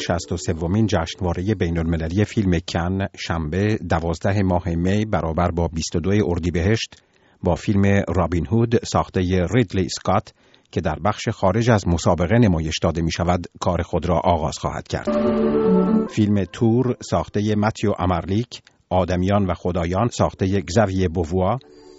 63مین جشنواره بین‌المللی فیلم کن شنبه 12 ماه می برابر با 22 اردیبهشت با فیلم رابین هود ساخته ریدلی اسکات که در بخش خارج از مسابقه نمایش داده می شود کار خود را آغاز خواهد کرد. فیلم تور ساخته متیو امرلیک، آدمیان و خدایان ساخته گزاویه بووا،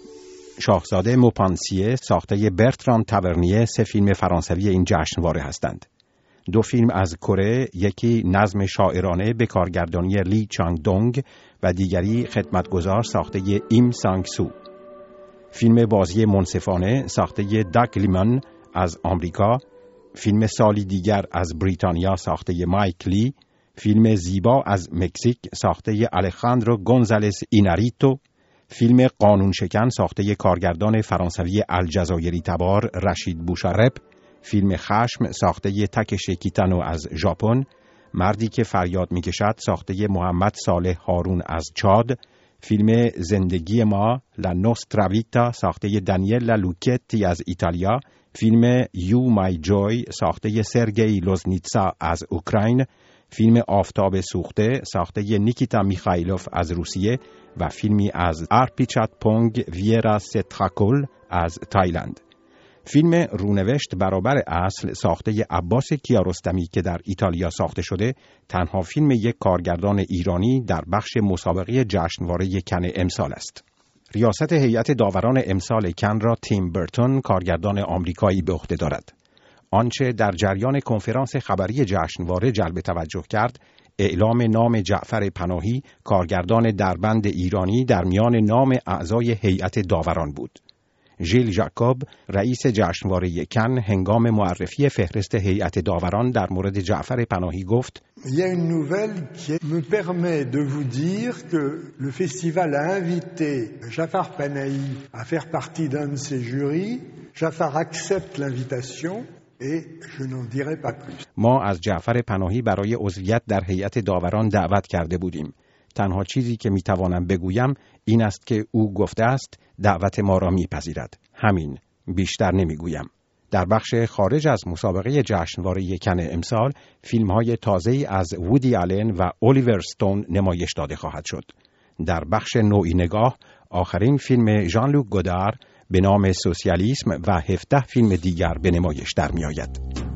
شاهزاده موپانسیه ساخته برتران تاورنیه 3 فیلم فرانسوی این جشنواره هستند. 2 فیلم از کره، یکی نظم شاعرانه به کارگردانی لی چانگ دونگ و دیگری خدمتگزار ساخته ایم سانگ سو. فیلم بازی منصفانه ساخته داگ لیمن از آمریکا، فیلم سالی دیگر از بریتانیا ساخته مایک لی، فیلم زیبا از مکزیک ساخته الخاندرو گونزالز ایناریتو، فیلم قانون شکن ساخته کارگردان فرانسوی الجزایری تبار رشید بوشارب، فیلم خشم ساخته تاکشی کیتانو از ژاپن، مردی که فریاد میکشد ساخته محمد صالح هارون از چاد، فیلم زندگی ما لا نوسترا ویتا ساخته دانیلا لوکتی از ایتالیا، فیلم یو مای جوی ساخته سرگئی لوزنیتسا از اوکراین، فیلم آفتاب سوخته ساخته نیکیتا میخایلوف از روسیه و فیلمی از آرپیچات پونگ ویرا ستراکول از تایلند. فیلم رونوشت برابر اصل ساخته عباس کیارستمی که در ایتالیا ساخته شده تنها فیلم یک کارگردان ایرانی در بخش مسابقه جشنواره کن امسال است. ریاست هیئت داوران امسال کن را تیم برتون کارگردان آمریکایی به عهده دارد. آنچه در جریان کنفرانس خبری جشنواره جلب توجه کرد، اعلام نام جعفر پناهی کارگردان دربند ایرانی در میان نام اعضای هیئت داوران بود. ژیل ژاکوب رئیس جشنواره کن هنگام معرفی فهرست هیئت داوران در مورد جعفر پناهی گفت: Il y a une nouvelle qui me permet de vous dire que le festival a invité Jafar Panahi à faire partie d'un de ses jurys. Jafar accepte l'invitation et je n'en dirai pas plus. ما از جعفر پناهی برای عضویت در هیئت داوران دعوت کرده بودیم. تنها چیزی که میتوانم بگویم این است که او گفته است دعوت ما را میپذیرد. همین، بیشتر نمیگویم. در بخش خارج از مسابقه جشنواره کن امسال فیلم‌های تازه‌ای از وودی آلن و الیور استون نمایش داده خواهد شد. در بخش نوعی نگاه آخرین فیلم ژان لوک گودار به نام سوسیالیسم و 17 فیلم دیگر به نمایش در می‌آید.